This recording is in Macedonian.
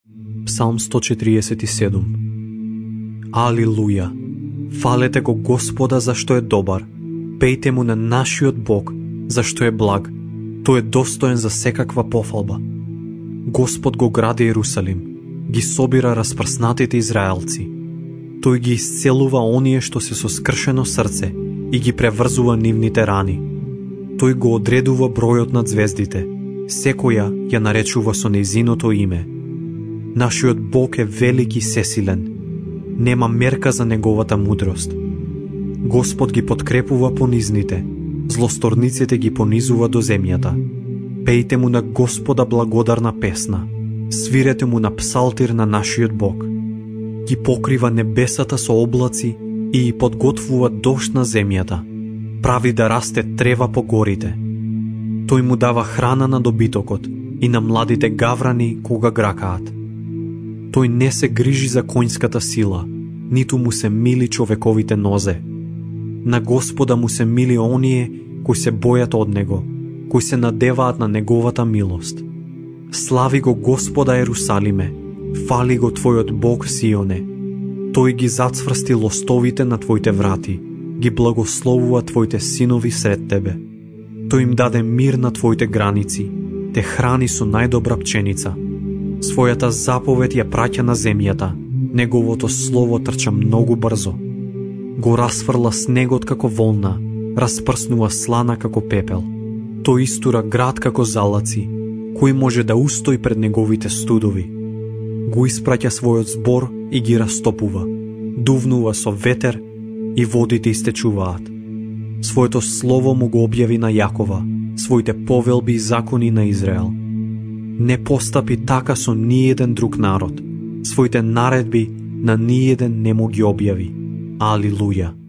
Псалм 147. Алилуја! Фалете го Господа зашто е добар. Пејте му на нашиот Бог зашто е благ. Тој е достоен за секаква пофалба. Господ го гради Ерусалим, ги собира распрснатите израелци. Тој ги исцелува оние што се со скршено срце и ги преврзува нивните рани. Тој го одредува бројот на звездите, секоја ја наречува со нејзиното име. Нашиот Бог е велик и сесилен, нема мерка за неговата мудрост. Господ ги подкрепува понизните, злосторниците ги понизува до земјата. Пејте му на Господа благодарна песна, свирете му на псалтир на нашиот Бог. Ги покрива небесата со облаци и подготвува дожд на земјата, прави да расте трева по горите. Тој му дава храна на добитокот и на младите гаврани кога гракаат. Тој не се грижи за конјската сила, ниту му се мили човековите нозе. На Господа му се мили оние кои се бојат од него, кои се надеваат на неговата милост. Слави го Господа Ерусалиме, фали го твојот Бог Сионе. Тој ги зацврсти лостовите на твоите врати, ги благословува твоите синови сред тебе. Тој им даде мир на твоите граници, те храни со најдобра пченица. Својата заповед ја праќа на земјата, неговото слово трча многу брзо. Го расфрла снегот како волна, распрснува слана како пепел. Тој истура град како залаци, кој може да устои пред неговите студови. Го испраќа својот збор и ги растопува, дувнува со ветер и водите истечуваат. Своето слово му го објави на Јакова, своите повелби и закони на Израел. Не постапи така со ниеден друг народ, своите наредби на ниеден не му ги објави. Алилуја!